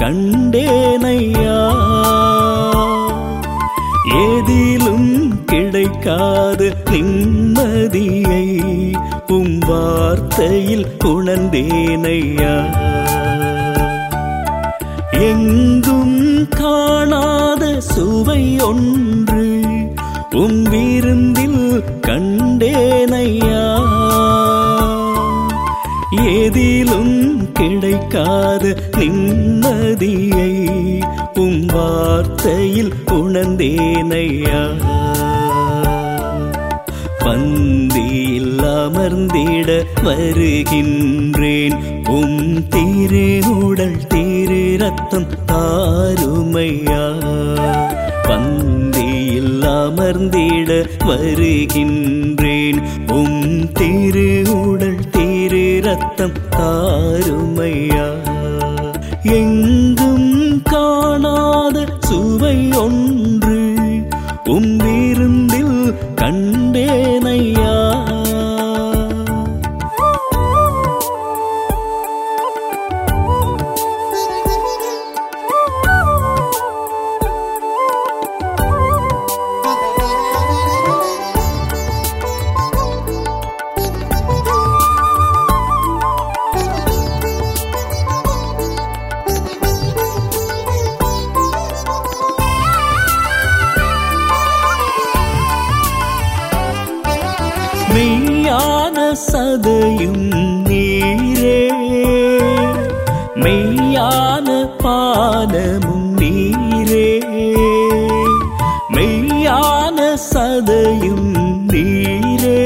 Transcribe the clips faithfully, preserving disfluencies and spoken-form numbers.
கண்டேனையா. ஏதிலும் கிடைக்காத நிம்மதியை உம் வார்த்தையில் உணர்ந்தேனையா. எங்கும் காணாத சுவை ஒன்று உம் விருந்தில் கண்டேனையா. ஏதிலும் கிடைக்காத நிம்மதியை உம் வார்த்தையில் உணர்ந்தேனையா. பந்தியில் அமர்ந்திட வருகின்றேன், உம் திரு உடல் திரு ரத்தம் தாருமையா. பந்தியில் அமர்ந்திட வருகின்றேன், உம் திரு உடல் திரு ரத்தம் தாருமையா. எங்கும் காணாத சுவை ஒன்று உம் விருந்தில் கண்டேனையா. மெய்யான சதையும் நீரே, மெய்யான பானமும் நீரே. மெய்யான சதையும் நீரே,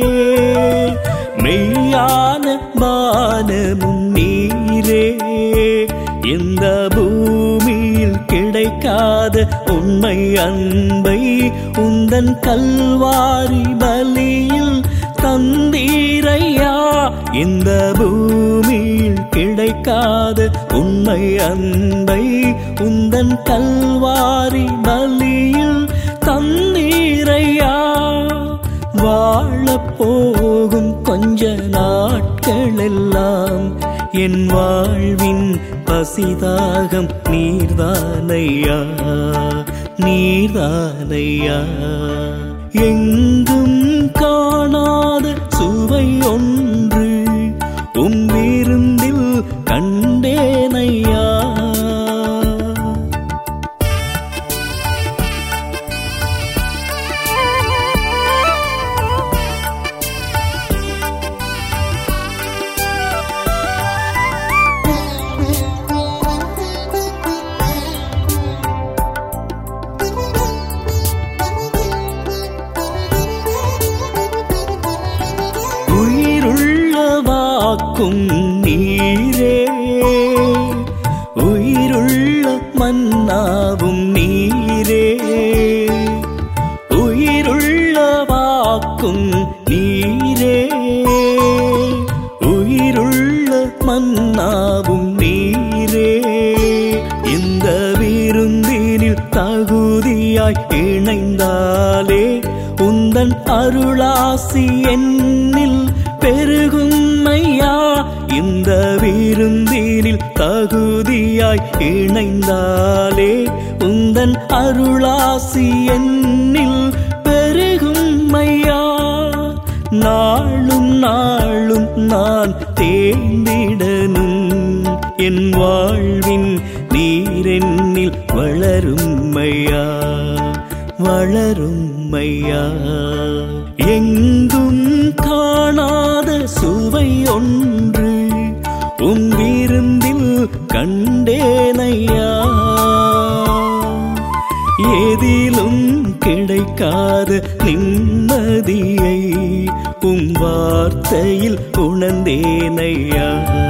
மெய்யான பானமும் நீரே. இந்த பூமியில் கிடைக்காத உண்மை அன்பை உந்தன் கல்வாரி பலியில் தந்தீரையா. இந்த பூமியில் கிடைக்காத உண்மை அன்பை உந்தன் கல்வாரி பலியில் தந்தீரையா. வாழப்போகும் கொஞ்ச நாட்களெல்லாம் என் வாழ்வின் பசிதாகம் நீர்தானையா, நீர்தானையா. எங்கும் காணாத சுவை ஒன்று உம் விருந்தில் கண்டேனையா. வாக்கும் நீரே, உயிருள்ள மன்னாவும் நீரே. உயிருள்ள வாக்கும் நீரே, உயிருள்ள மன்னாவும் நீரே. இந்த விருந்தினில் தகுதியாய் இணைந்தாலே உந்தன் அருளாசி என்னில் பெருகுமையா. இந்த விருந்தினில் தகுதியாய் இணைந்தாலே உந்தன் அருளாசி என்னில் பெருகுமையா. நாளும் நாளும் நான் தேர்ந்திடனும் என் வாழ்வின் நீரென்னில் வளருமையா, வளருமையா. எங்கும் காணாத சுவை ஒன்று உம் விருந்தில் கண்டேனையா. ஏதிலும் கிடைக்காத நிம்மதியை உம் வார்த்தையில் உணர்ந்தேனையா.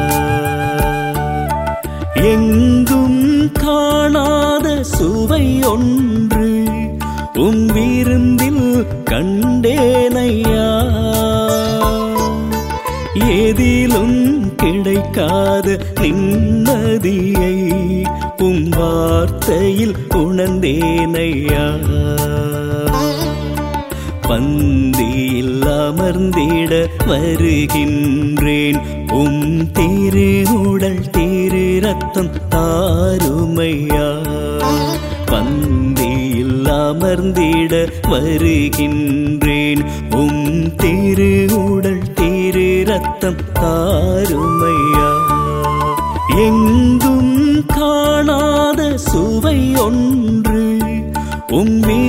எங்கும் காணாத சுவை ஒன்று உம் விருந்தில் கண்டேனையா. ஏதிலும் கிடைக்காத நிம்மதியை உம் வார்த்தையில் உணர்ந்தேனையா. பந்தியில் அமர்ந்திட வருகின்றேன், உம் திரு உடல் திரு ரத்தம் தாருமையா. பந்தியில் அமர்ந்திட வருகின்றேன், உம் திரு உடல் திரு ரத்தம் தாருமையா. எங்கும் காணாத சுவை ஒன்று உம்